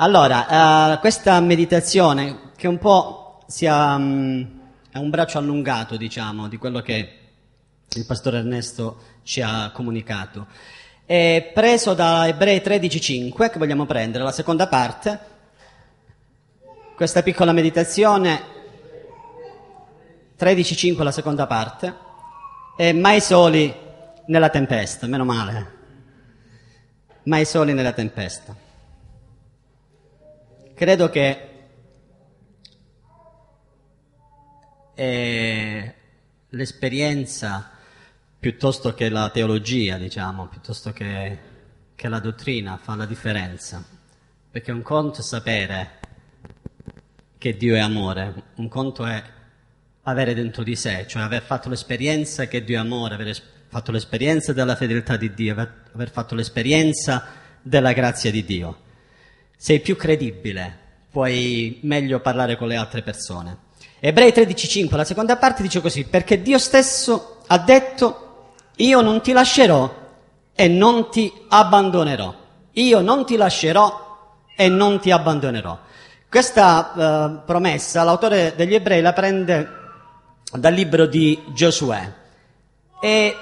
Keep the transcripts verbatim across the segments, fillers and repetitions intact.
Allora, uh, questa meditazione che un po' sia, um, è un braccio allungato, diciamo, di quello che il pastore Ernesto ci ha comunicato, è preso da Ebrei tredici cinque, che vogliamo prendere, la seconda parte. Questa piccola meditazione, tredici cinque, la seconda parte, è mai soli nella tempesta, meno male, mai soli nella tempesta. Credo che è l'esperienza piuttosto che la teologia, diciamo, piuttosto che, che la dottrina fa la differenza, perché un conto è sapere che Dio è amore, un conto è avere dentro di sé, cioè aver fatto l'esperienza che Dio è amore, aver fatto l'esperienza della fedeltà di Dio, aver, aver fatto l'esperienza della grazia di Dio. Sei più credibile, puoi meglio parlare con le altre persone. Ebrei tredici cinque, la seconda parte dice così: perché Dio stesso ha detto: io non ti lascerò e non ti abbandonerò. Io non ti lascerò e non ti abbandonerò. Questa uh, promessa l'autore degli Ebrei la prende dal libro di Giosuè, e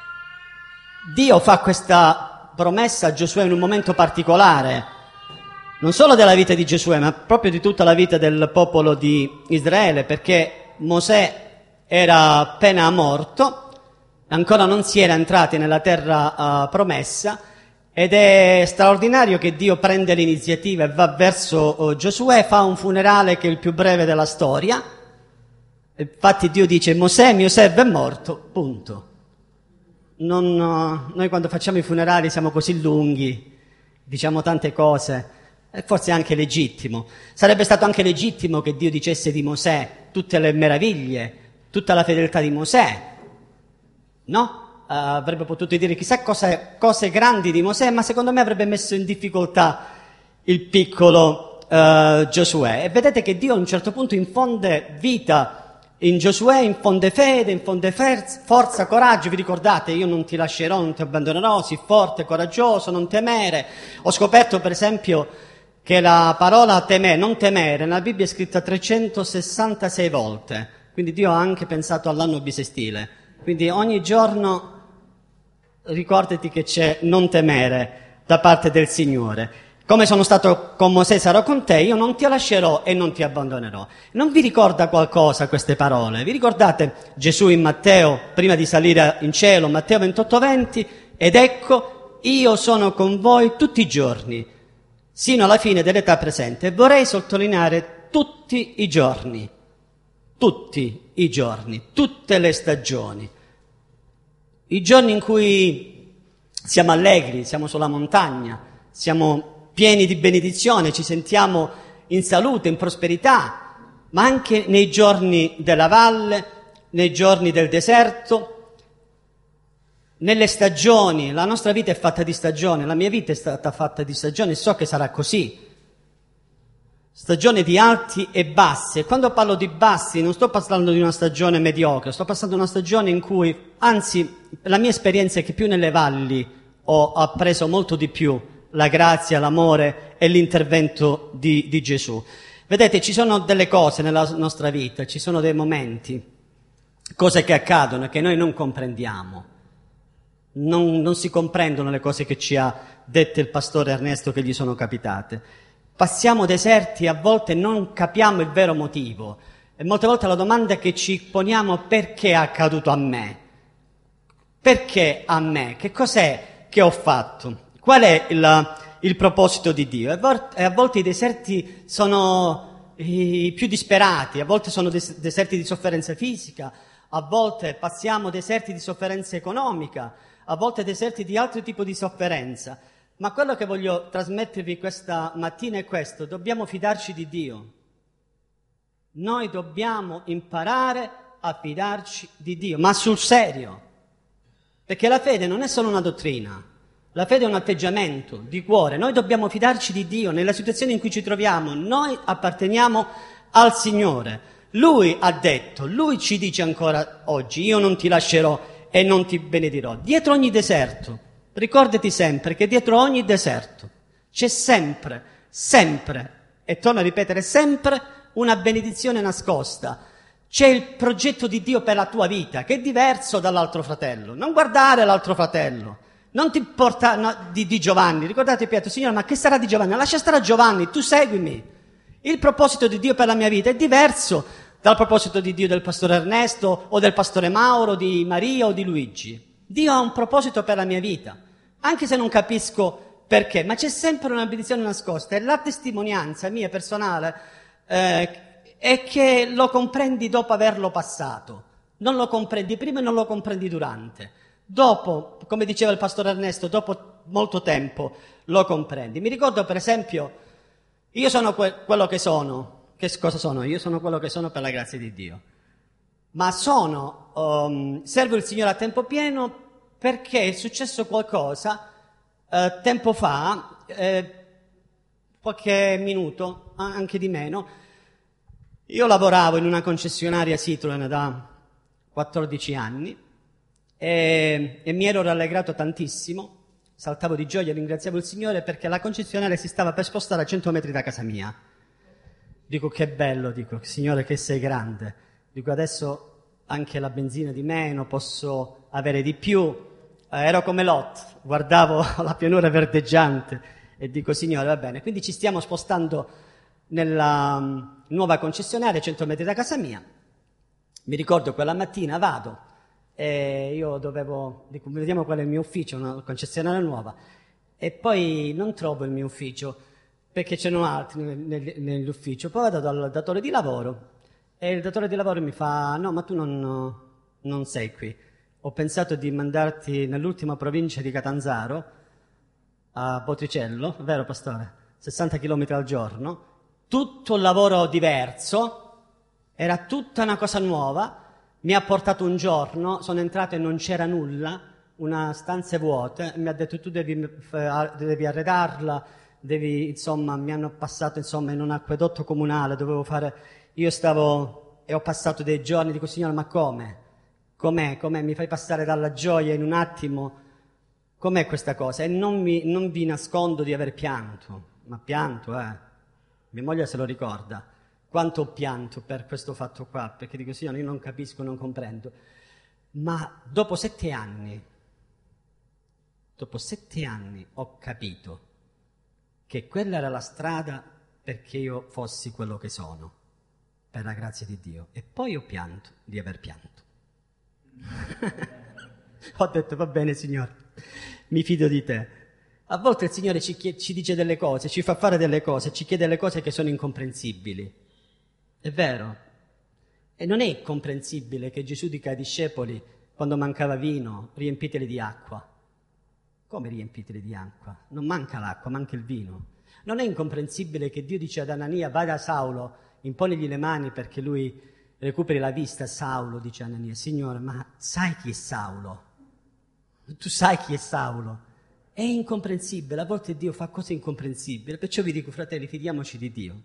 Dio fa questa promessa a Giosuè in un momento particolare, non solo della vita di Giosuè, ma proprio di tutta la vita del popolo di Israele, perché Mosè era appena morto, ancora non si era entrati nella terra uh, promessa, ed è straordinario che Dio prende l'iniziativa e va verso uh, Giosuè, fa un funerale che è il più breve della storia. Infatti Dio dice: Mosè, mio servo, è morto, punto. Non, uh, noi quando facciamo i funerali siamo così lunghi, diciamo tante cose, e forse è anche legittimo. Sarebbe stato anche legittimo che Dio dicesse di Mosè tutte le meraviglie, tutta la fedeltà di Mosè, no? Uh, avrebbe potuto dire chissà cose, cose grandi di Mosè, ma secondo me avrebbe messo in difficoltà il piccolo uh, Giosuè. E vedete che Dio a un certo punto infonde vita in Giosuè, infonde fede, infonde forza, coraggio. Vi ricordate? Io non ti lascerò, non ti abbandonerò, sii forte, coraggioso, non temere. Ho scoperto per esempio che la parola temere, non temere, nella Bibbia è scritta trecentosessantasei volte, quindi Dio ha anche pensato all'anno bisestile, quindi ogni giorno ricordati che c'è non temere da parte del Signore. Come sono stato con Mosè sarò con te, io non ti lascerò e non ti abbandonerò. Non vi ricorda qualcosa queste parole? Vi ricordate Gesù in Matteo, prima di salire in cielo, Matteo ventotto venti, ed ecco, io sono con voi tutti i giorni, sino alla fine dell'età presente. E vorrei sottolineare tutti i giorni, tutti i giorni, tutte le stagioni, i giorni in cui siamo allegri, siamo sulla montagna, siamo pieni di benedizione, ci sentiamo in salute, in prosperità, ma anche nei giorni della valle, nei giorni del deserto, nelle stagioni. La nostra vita è fatta di stagioni, la mia vita è stata fatta di stagioni e so che sarà così. Stagione di alti e bassi, e quando parlo di bassi non sto parlando di una stagione mediocre, sto passando una stagione in cui, anzi, la mia esperienza è che più nelle valli ho appreso molto di più la grazia, l'amore e l'intervento di, di Gesù. Vedete, ci sono delle cose nella nostra vita, ci sono dei momenti, cose che accadono e che noi non comprendiamo. Non, non si comprendono le cose che ci ha dette il pastore Ernesto che gli sono capitate. Passiamo deserti e a volte non capiamo il vero motivo. E molte volte la domanda che ci poniamo: perché è accaduto a me? Perché a me? Che cos'è che ho fatto? Qual è il, il proposito di Dio? E a volte i deserti sono i più disperati, a volte sono des- deserti di sofferenza fisica, a volte passiamo deserti di sofferenza economica, a volte deserti di altro tipo di sofferenza. Ma quello che voglio trasmettervi questa mattina è questo: dobbiamo fidarci di Dio. Noi dobbiamo imparare a fidarci di Dio, ma sul serio. Perché la fede non è solo una dottrina, la fede è un atteggiamento di cuore. Noi dobbiamo fidarci di Dio nella situazione in cui ci troviamo. Noi apparteniamo al Signore. Lui ha detto, Lui ci dice ancora oggi: io non ti lascerò e non ti benedirò. Dietro ogni deserto, ricordati sempre che dietro ogni deserto c'è sempre, sempre, e torno a ripetere sempre, una benedizione nascosta. C'è il progetto di Dio per la tua vita, che è diverso dall'altro fratello. Non guardare l'altro fratello, non ti importa no, di, di Giovanni. Ricordate Pietro, Signore, ma che sarà di Giovanni? Lascia stare a Giovanni, tu seguimi. Il proposito di Dio per la mia vita è diverso dal proposito di Dio del pastore Ernesto o del pastore Mauro, di Maria o di Luigi. Dio ha un proposito per la mia vita, anche se non capisco perché, ma c'è sempre una benedizione nascosta e la testimonianza mia personale eh, è che lo comprendi dopo averlo passato, non lo comprendi prima e non lo comprendi durante. Dopo, come diceva il pastore Ernesto, dopo molto tempo lo comprendi. Mi ricordo per esempio, io sono que- quello che sono. Che cosa sono? Io sono quello che sono per la grazia di Dio. Ma sono, um, servo il Signore a tempo pieno perché è successo qualcosa eh, tempo fa, eh, qualche minuto, anche di meno. Io lavoravo in una concessionaria Citroen da quattordici anni e, e mi ero rallegrato tantissimo, saltavo di gioia e ringraziavo il Signore perché la concessionaria si stava per spostare a cento metri da casa mia. Dico che bello, dico Signore che sei grande, dico adesso anche la benzina di meno, posso avere di più, eh, ero come Lot, guardavo la pianura verdeggiante e dico Signore va bene, quindi ci stiamo spostando nella um, nuova concessionaria, cento metri da casa mia. Mi ricordo quella mattina vado e io dovevo, dico vediamo qual è il mio ufficio, una concessionaria nuova, e poi non trovo il mio ufficio perché c'erano altri nel, nell'ufficio. Poi vado dal datore di lavoro e il datore di lavoro mi fa no ma tu non, non sei qui, ho pensato di mandarti nell'ultima provincia di Catanzaro a Botricello, vero pastore? sessanta chilometri al giorno, tutto un lavoro diverso, era tutta una cosa nuova. Mi ha portato un giorno, sono entrato e non c'era nulla, una stanze vuote, mi ha detto tu devi, devi arredarla, devi, insomma, mi hanno passato insomma in un acquedotto comunale, dovevo fare, io stavo e ho passato dei giorni, dico Signore ma come? Com'è? Com'è? Mi fai passare dalla gioia in un attimo, com'è questa cosa? E non, mi, non vi nascondo di aver pianto, ma pianto, eh, mia moglie se lo ricorda, quanto ho pianto per questo fatto qua, perché dico Signore io non capisco, non comprendo, ma dopo sette anni, dopo sette anni ho capito che quella era la strada perché io fossi quello che sono, per la grazia di Dio. E poi ho pianto di aver pianto. Ho detto, va bene Signore, mi fido di te. A volte il Signore ci, chiede, ci dice delle cose, ci fa fare delle cose, ci chiede delle cose che sono incomprensibili. È vero. E non è comprensibile che Gesù dica ai discepoli, quando mancava vino, riempiteli di acqua. Come riempiteli di acqua? Non manca l'acqua, manca il vino. Non è incomprensibile che Dio dice ad Anania, vai da Saulo, imponigli le mani perché lui recuperi la vista. Saulo, dice Anania, Signore, ma sai chi è Saulo? Tu sai chi è Saulo? È incomprensibile, a volte Dio fa cose incomprensibili, perciò vi dico, fratelli, fidiamoci di Dio.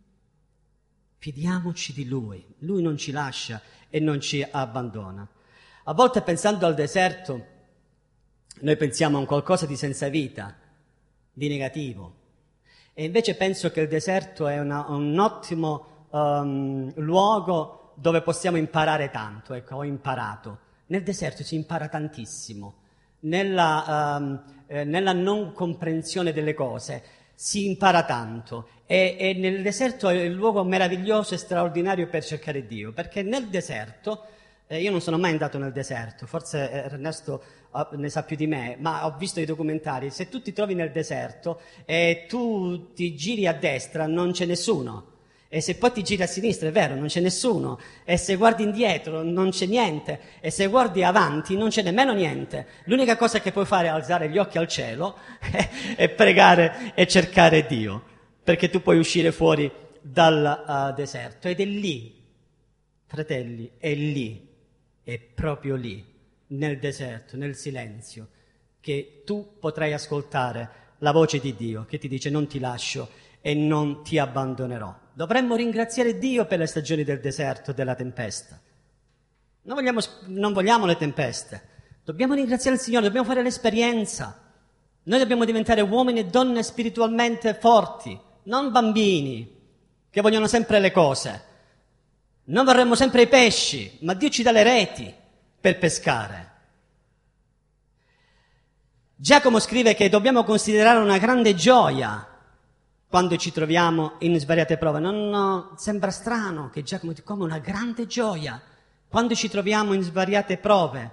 Fidiamoci di Lui, Lui non ci lascia e non ci abbandona. A volte pensando al deserto, noi pensiamo a un qualcosa di senza vita, di negativo, e invece penso che il deserto è una, un ottimo um, luogo dove possiamo imparare tanto. Ecco, ho imparato. Nel deserto si impara tantissimo, nella, um, eh, nella non comprensione delle cose si impara tanto, e, e nel deserto è il luogo meraviglioso e straordinario per cercare Dio, perché nel deserto, eh, io non sono mai andato nel deserto, forse Ernesto ne sa più di me, ma ho visto i documentari, se tu ti trovi nel deserto e tu ti giri a destra non c'è nessuno, e se poi ti giri a sinistra è vero, non c'è nessuno, e se guardi indietro non c'è niente, e se guardi avanti non c'è nemmeno niente. L'unica cosa che puoi fare è alzare gli occhi al cielo e, e pregare e cercare Dio, perché tu puoi uscire fuori dal uh, deserto, ed è lì, fratelli, è lì, è proprio lì, nel deserto, nel silenzio, che tu potrai ascoltare la voce di Dio che ti dice non ti lascio e non ti abbandonerò. Dovremmo ringraziare Dio per le stagioni del deserto, della tempesta. Non vogliamo, non vogliamo le tempeste, dobbiamo ringraziare il Signore, dobbiamo fare l'esperienza. Noi dobbiamo diventare uomini e donne spiritualmente forti, non bambini che vogliono sempre le cose. Non vorremmo sempre i pesci, ma Dio ci dà le reti per pescare. Giacomo scrive che dobbiamo considerare una grande gioia quando ci troviamo in svariate prove. Non no, sembra strano che Giacomo dica come una grande gioia quando ci troviamo in svariate prove.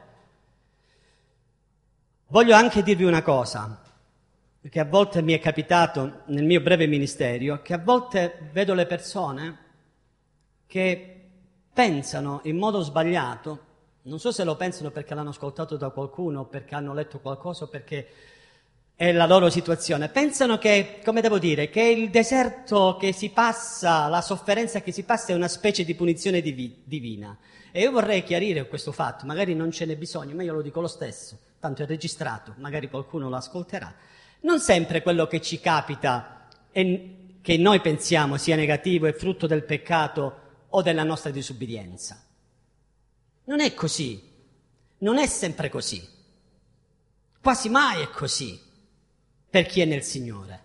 Voglio anche dirvi una cosa, perché a volte mi è capitato nel mio breve ministero che a volte vedo le persone che pensano in modo sbagliato, non so se lo pensano perché l'hanno ascoltato da qualcuno, perché hanno letto qualcosa, perché è la loro situazione, pensano che, come devo dire, che il deserto che si passa, la sofferenza che si passa è una specie di punizione divi- divina. E io vorrei chiarire questo fatto, magari non ce n'è bisogno, ma io lo dico lo stesso, tanto è registrato, magari qualcuno lo ascolterà. Non sempre quello che ci capita e che noi pensiamo sia negativo è frutto del peccato o della nostra disubbidienza. Non è così, non è sempre così, quasi mai è così per chi è nel Signore.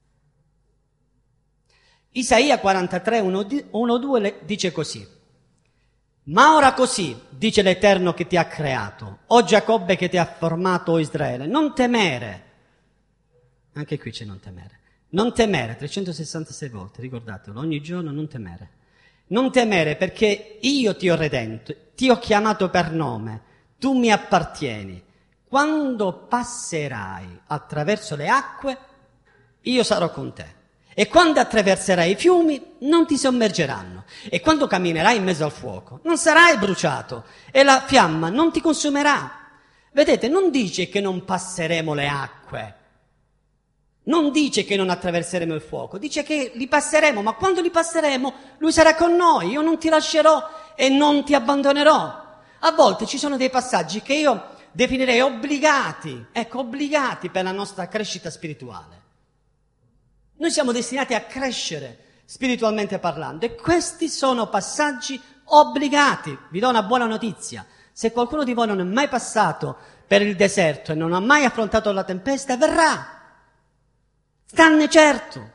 Isaia quarantatré, uno due dice così: ma ora così, dice l'Eterno che ti ha creato, o Giacobbe che ti ha formato, o Israele, non temere. Anche qui c'è non temere. Non temere, trecentosessantasei volte, ricordatelo, ogni giorno non temere. Non temere perché io ti ho redento, ti ho chiamato per nome, tu mi appartieni. Quando passerai attraverso le acque, io sarò con te. E quando attraverserai i fiumi, non ti sommergeranno. E quando camminerai in mezzo al fuoco, non sarai bruciato e la fiamma non ti consumerà. Vedete, non dice che non passeremo le acque. Non dice che non attraverseremo il fuoco, dice che li passeremo, ma quando li passeremo Lui sarà con noi, io non ti lascerò e non ti abbandonerò. A volte ci sono dei passaggi che io definirei obbligati, ecco, obbligati per la nostra crescita spirituale. Noi siamo destinati a crescere spiritualmente parlando e questi sono passaggi obbligati. Vi do una buona notizia, se qualcuno di voi non è mai passato per il deserto e non ha mai affrontato la tempesta, verrà. Stanne certo,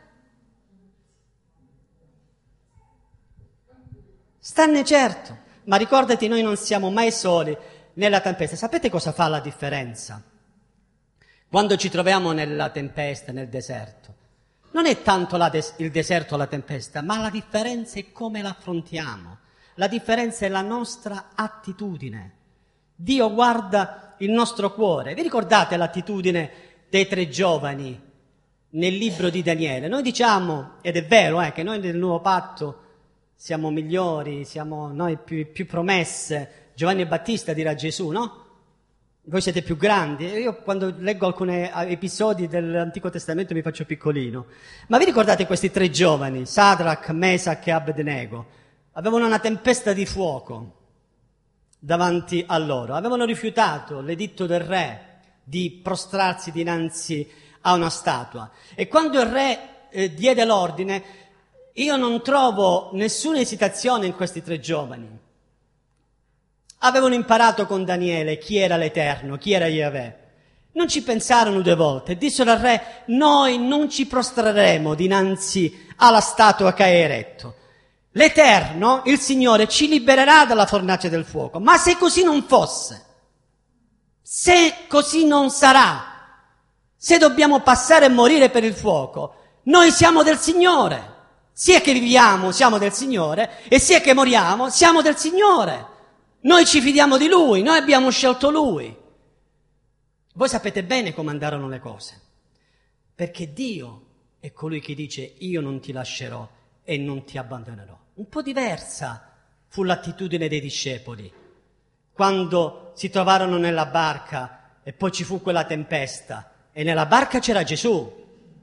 stanne certo, ma ricordati, noi non siamo mai soli nella tempesta. Sapete cosa fa la differenza? Quando ci troviamo nella tempesta, nel deserto, non è tanto la des- il deserto o la tempesta, ma la differenza è come la affrontiamo, la differenza è la nostra attitudine. Dio guarda il nostro cuore. Vi ricordate l'attitudine dei tre giovani nel libro di Daniele? Noi diciamo, ed è vero, eh, che noi nel nuovo patto siamo migliori, siamo noi più, più promesse. Giovanni Battista dirà Gesù, no? Voi siete più grandi. Io quando leggo alcuni episodi dell'Antico Testamento mi faccio piccolino. Ma vi ricordate questi tre giovani, Sadrach, Mesach e Abednego? Avevano una tempesta di fuoco davanti a loro. Avevano rifiutato l'editto del re di prostrarsi dinanzi a una statua. E quando il re eh, diede l'ordine, io non trovo nessuna esitazione in questi tre giovani. Avevano imparato con Daniele chi era l'Eterno, chi era Yahweh. Non ci pensarono due volte. Dissero al re: noi non ci prostreremo dinanzi alla statua che hai eretto. L'Eterno, il Signore, ci libererà dalla fornace del fuoco. Ma se così non fosse, se così non sarà, se dobbiamo passare e morire per il fuoco, noi siamo del Signore. Sia che viviamo, siamo del Signore, e sia che moriamo, siamo del Signore. Noi ci fidiamo di Lui, noi abbiamo scelto Lui. Voi sapete bene come andarono le cose, perché Dio è colui che dice: io non ti lascerò e non ti abbandonerò. Un po' diversa fu l'attitudine dei discepoli quando si trovarono nella barca e poi ci fu quella tempesta e nella barca c'era Gesù.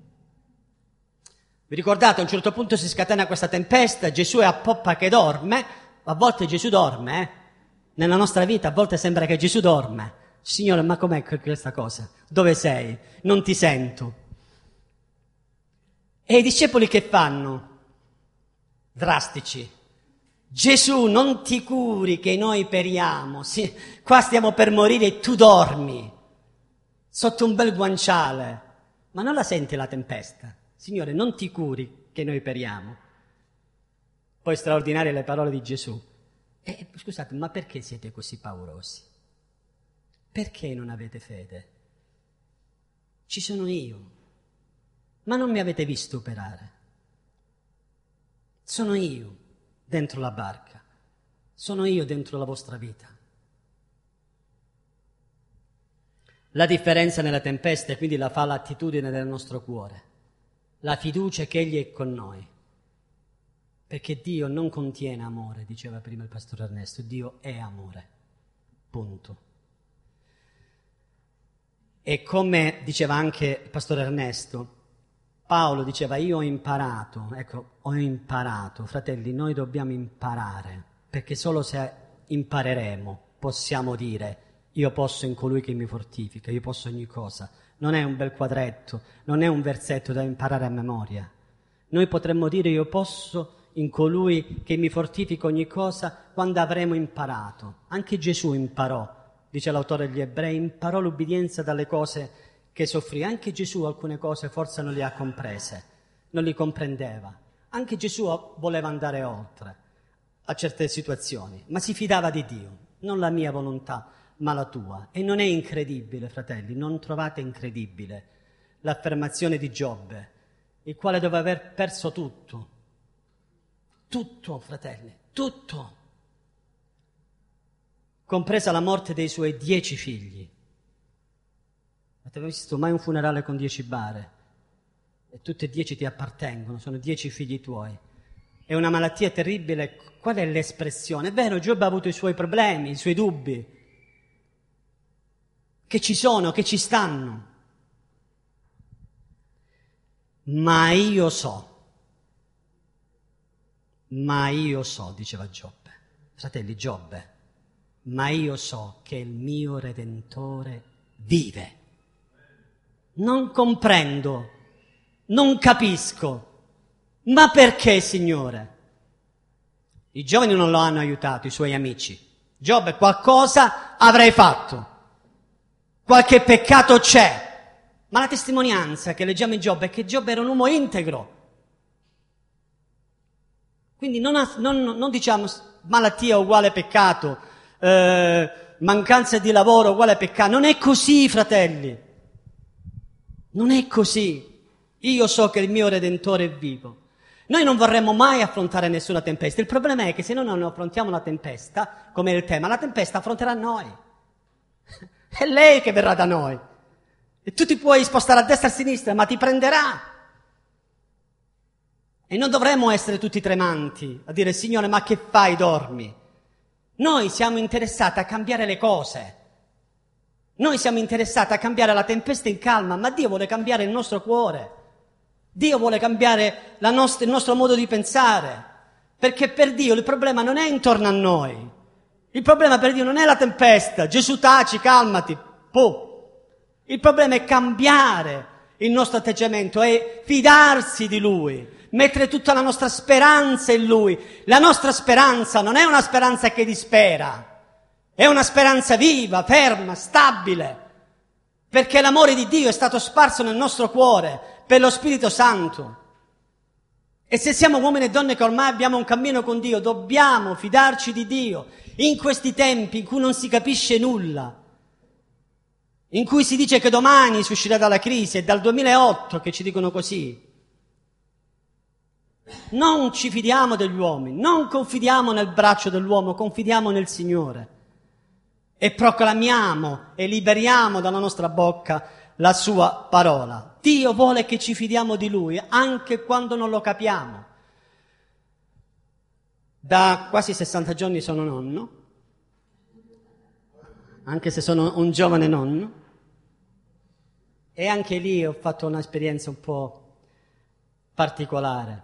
Vi ricordate, a un certo punto si scatena questa tempesta, Gesù è a poppa che dorme. A volte Gesù dorme, eh? Nella nostra vita a volte sembra che Gesù dorme. Signore, ma com'è questa cosa? Dove sei? Non ti sento. E i discepoli che fanno? Drastici. Gesù, non ti curi che noi periamo. Sì, qua stiamo per morire e tu dormi sotto un bel guanciale. Ma non la senti la tempesta? Signore, non ti curi che noi periamo. Poi straordinarie le parole di Gesù. E, scusate, ma perché siete così paurosi? Perché non avete fede? Ci sono io, ma non mi avete visto operare. Sono io dentro la barca, sono io dentro la vostra vita. La differenza nella tempesta quindi la fa l'attitudine del nostro cuore, la fiducia che Egli è con noi. Perché Dio non contiene amore, diceva prima il pastore Ernesto, Dio è amore, punto. E come diceva anche il pastore Ernesto, Paolo diceva io ho imparato, ecco, ho imparato, fratelli, noi dobbiamo imparare, perché solo se impareremo possiamo dire io posso in colui che mi fortifica, io posso ogni cosa. Non è un bel quadretto, non è un versetto da imparare a memoria. Noi potremmo dire io posso in colui che mi fortifica ogni cosa quando avremo imparato. Anche Gesù imparò, dice l'autore degli Ebrei, imparò l'ubbidienza dalle cose che soffrì. Anche Gesù alcune cose forse non le ha comprese, non li comprendeva. Anche Gesù voleva andare oltre a certe situazioni, ma si fidava di Dio, non la mia volontà, ma la tua. E non è incredibile, fratelli, non trovate incredibile l'affermazione di Giobbe, il quale doveva aver perso tutto. Tutto, fratelli, tutto. Compresa la morte dei suoi dieci figli. Avete visto mai un funerale con dieci bare? E tutti e dieci ti appartengono, sono dieci figli tuoi. È una malattia terribile. Qual è l'espressione? È vero, Giobbe ha avuto i suoi problemi, i suoi dubbi, che ci sono, che ci stanno. Ma io so, ma io so, diceva Giobbe, fratelli, Giobbe, ma io so che il mio Redentore vive. Non comprendo, non capisco, ma perché, Signore? I giovani non lo hanno aiutato, i suoi amici. Giobbe, qualcosa avrei fatto, qualche peccato c'è, ma la testimonianza che leggiamo in Giobbe è che Giobbe era un uomo integro. Quindi non, ha, non, non diciamo malattia uguale peccato, eh, mancanza di lavoro uguale peccato. Non è così, fratelli. Non è così. Io so che il mio Redentore è vivo. Noi non vorremmo mai affrontare nessuna tempesta. Il problema è che se noi non affrontiamo la tempesta, come è il tema, la tempesta affronterà noi. È lei che verrà da noi. E tu ti puoi spostare a destra e a sinistra, ma ti prenderà. E non dovremmo essere tutti tremanti a dire Signore, ma che fai, dormi? Noi siamo interessati a cambiare le cose. Noi siamo interessati a cambiare la tempesta in calma, ma Dio vuole cambiare il nostro cuore. Dio vuole cambiare la nostra, il nostro modo di pensare. Perché per Dio il problema non è intorno a noi. Il problema per Dio non è la tempesta. Gesù taci, calmati, puh. Il problema è cambiare il nostro atteggiamento, è fidarsi di Lui. Mettere tutta la nostra speranza in Lui. La nostra speranza non è una speranza che dispera, è una speranza viva, ferma, stabile, perché l'amore di Dio è stato sparso nel nostro cuore per lo Spirito Santo. E se siamo uomini e donne che ormai abbiamo un cammino con Dio, dobbiamo fidarci di Dio in questi tempi in cui non si capisce nulla, in cui si dice che domani si uscirà dalla crisi, è dal duemilaotto che ci dicono così. Non ci fidiamo degli uomini, non confidiamo nel braccio dell'uomo, confidiamo nel Signore e proclamiamo e liberiamo dalla nostra bocca la sua parola. Dio vuole che ci fidiamo di Lui anche quando non lo capiamo. Da quasi sessanta giorni sono nonno, anche se sono un giovane nonno, e anche lì ho fatto un'esperienza un po' particolare.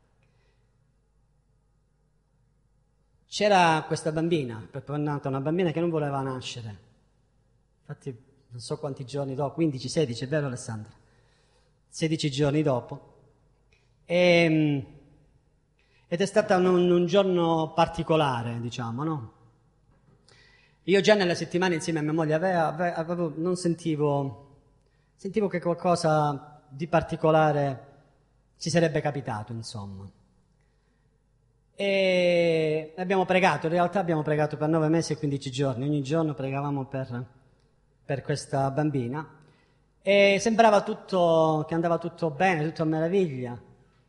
C'era questa bambina, è nata una bambina che non voleva nascere, infatti non so quanti giorni dopo, quindici, sedici, è vero Alessandra? sedici giorni dopo, e, ed è stato un, un giorno particolare, diciamo, no? Io già nelle settimane insieme a mia moglie avevo, avevo, non sentivo, sentivo che qualcosa di particolare ci sarebbe capitato, insomma. E abbiamo pregato, in realtà abbiamo pregato per nove mesi e quindici giorni, ogni giorno pregavamo per, per questa bambina e sembrava tutto, che andava tutto bene, tutto a meraviglia.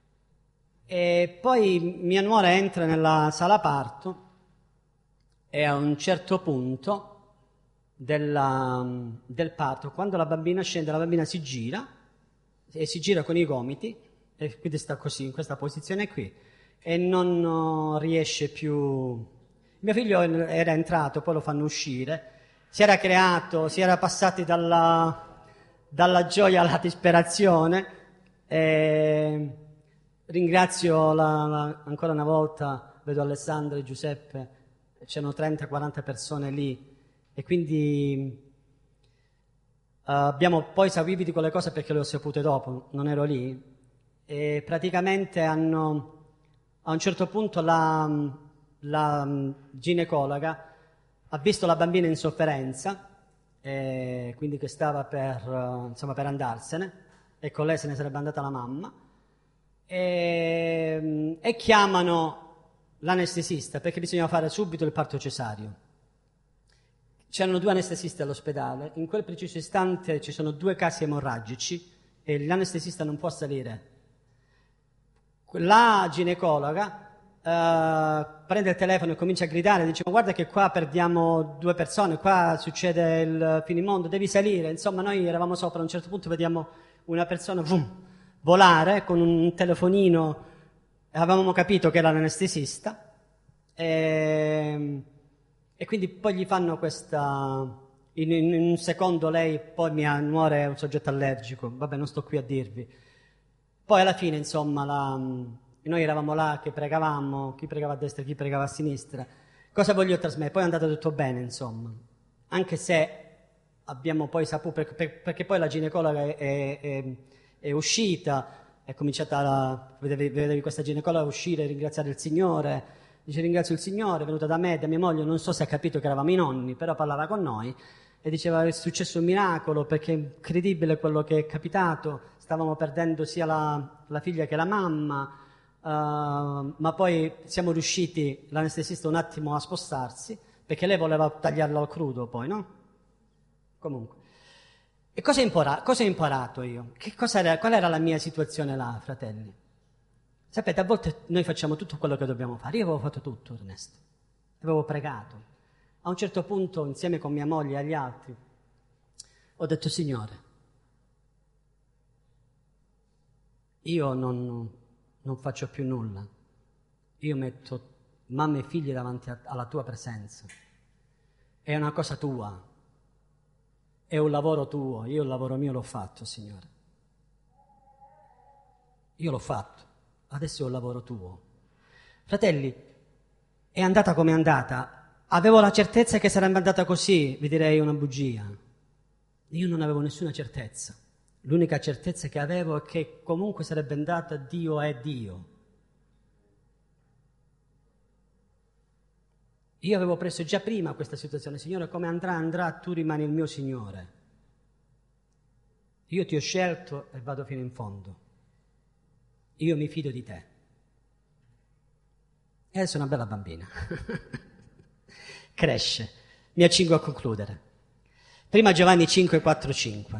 E poi mia nuora entra nella sala parto e a un certo punto della, del parto, quando la bambina scende, la bambina si gira e si gira con i gomiti e quindi sta così, in questa posizione qui, e non riesce più. Mio figlio era entrato, poi lo fanno uscire, si era creato, si era passati dalla, dalla gioia alla disperazione. E ringrazio la, la, ancora una volta, vedo Alessandro e Giuseppe, c'erano trenta quaranta persone lì e quindi uh, abbiamo poi saputo di quelle cose perché le ho sapute dopo, non ero lì, e praticamente hanno, a un certo punto la, la ginecologa ha visto la bambina in sofferenza, e quindi che stava per, uh, insomma, per andarsene, e con lei se ne sarebbe andata la mamma, e, e chiamano l'anestesista perché bisogna fare subito il parto cesareo. C'erano due anestesisti all'ospedale, in quel preciso istante ci sono due casi emorragici e l'anestesista non può salire. La ginecologa uh, prende il telefono e comincia a gridare, dice: ma guarda che qua perdiamo due persone, qua succede il finimondo, devi salire. Insomma, noi eravamo sopra, a un certo punto vediamo una persona vum, volare con un telefonino, avevamo capito che era l'anestesista, e, e quindi poi gli fanno questa... In, in, in un secondo lei, poi mia nuora è un soggetto allergico, vabbè, non sto qui a dirvi. Poi alla fine, insomma, la, noi eravamo là che pregavamo, chi pregava a destra, chi pregava a sinistra. Cosa voglio trasmettere? Poi è andato tutto bene, insomma. Anche se abbiamo poi saputo, perché, perché poi la ginecologa è, è, è, è uscita, è cominciata, a, vedevi, vedevi questa ginecologa uscire e ringraziare il Signore. Dice: ringrazio il Signore, è venuta da me, da mia moglie, non so se ha capito che eravamo i nonni, però parlava con noi. E diceva: è successo un miracolo perché è incredibile quello che è capitato, stavamo perdendo sia la, la figlia che la mamma, uh, ma poi siamo riusciti, l'anestesista, un attimo a spostarsi perché lei voleva tagliarlo al crudo poi, no? Comunque. E cosa ho imparato, cosa ho imparato io? Che cosa era, qual era la mia situazione là, fratelli? Sapete, a volte noi facciamo tutto quello che dobbiamo fare. Io avevo fatto tutto, Ernesto, avevo pregato. A un certo punto, insieme con mia moglie e agli altri, ho detto: Signore, io non, non faccio più nulla. Io metto mamma e figli davanti a, alla tua presenza. È una cosa tua. È un lavoro tuo. Io il lavoro mio l'ho fatto, Signore. Io l'ho fatto. Adesso è un lavoro tuo. Fratelli, è andata come è andata. Avevo la certezza che sarebbe andata così, vi direi una bugia. Io non avevo nessuna certezza. L'unica certezza che avevo è che comunque sarebbe andata, Dio è Dio. Io avevo preso già prima questa situazione: Signore, come andrà, andrà, tu rimani il mio Signore. Io ti ho scelto e vado fino in fondo. Io mi fido di te. E adesso è una bella bambina. Cresce. Mi accingo a concludere. Prima Giovanni cinque, quattro, cinque.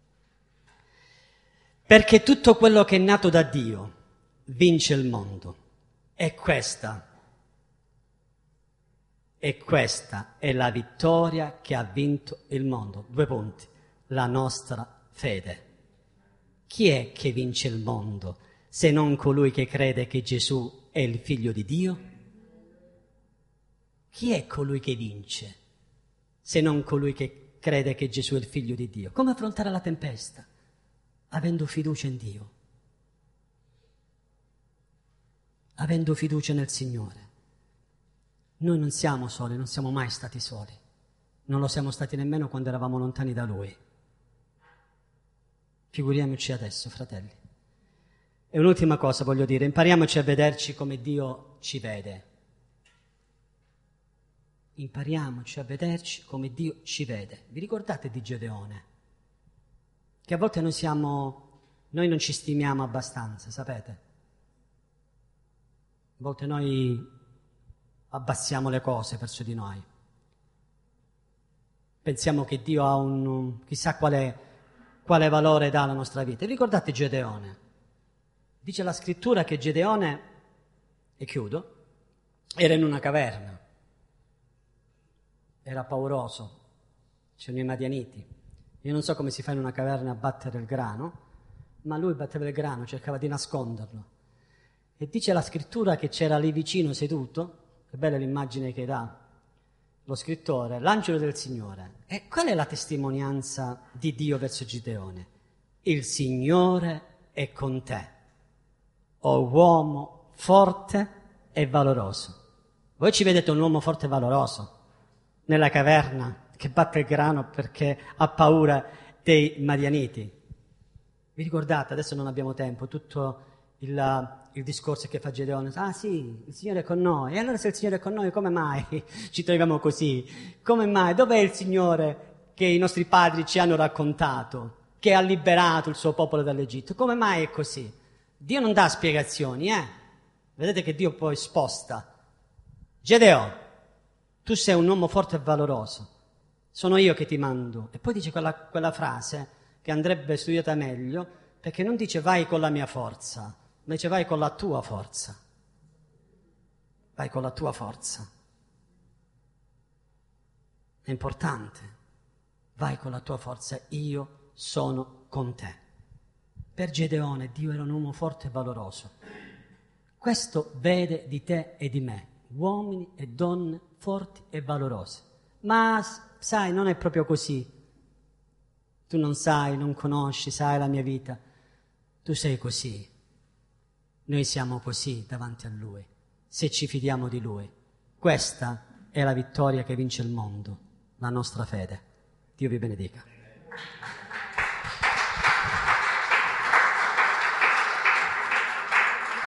Perché tutto quello che è nato da Dio vince il mondo. E questa, e questa è la vittoria che ha vinto il mondo. Due punti. La nostra fede. Chi è che vince il mondo se non colui che crede che Gesù è il Figlio di Dio? Chi è colui che vince se non colui che crede che Gesù è il Figlio di Dio? Come affrontare la tempesta? Avendo fiducia in Dio, avendo fiducia nel Signore. Noi non siamo soli, non siamo mai stati soli, non lo siamo stati nemmeno quando eravamo lontani da Lui. Figuriamoci adesso, fratelli. E un'ultima cosa voglio dire: impariamoci a vederci come Dio ci vede. Impariamoci a vederci come Dio ci vede. Vi ricordate di Gedeone? Che a volte noi siamo noi non ci stimiamo abbastanza, sapete? A volte noi abbassiamo le cose verso di noi. Pensiamo che Dio ha un chissà quale, quale valore dà alla nostra vita. E ricordate Gedeone? Dice la scrittura che Gedeone, e chiudo, era in una caverna. Era pauroso. C'erano i Madianiti. Io non so come si fa in una caverna a battere il grano, ma lui batteva il grano, cercava di nasconderlo. E dice la scrittura che c'era lì vicino seduto, che bella l'immagine che dà lo scrittore, l'angelo del Signore. E qual è la testimonianza di Dio verso Gedeone? Il Signore è con te, o uomo forte e valoroso. Voi ci vedete un uomo forte e valoroso nella caverna che batte il grano perché ha paura dei Madianiti. Vi ricordate, adesso non abbiamo tempo, tutto il, il discorso che fa Gedeone. Ah sì, il Signore è con noi. E allora se il Signore è con noi, come mai ci troviamo così? Come mai? Dov'è il Signore che i nostri padri ci hanno raccontato, che ha liberato il suo popolo dall'Egitto? Come mai è così? Dio non dà spiegazioni, eh? Vedete che Dio poi sposta. Gedeone, tu sei un uomo forte e valoroso. Sono io che ti mando. E poi dice quella, quella frase che andrebbe studiata meglio, perché non dice vai con la mia forza, ma dice vai con la tua forza. Vai con la tua forza. È importante. Vai con la tua forza, io sono con te. Per Gedeone Dio era un uomo forte e valoroso. Questo vede di te e di me, uomini e donne forti e valorosi. Ma sai, non è proprio così. Tu non sai, non conosci, sai la mia vita. Tu sei così. Noi siamo così davanti a Lui, se ci fidiamo di Lui. Questa è la vittoria che vince il mondo, la nostra fede. Dio vi benedica.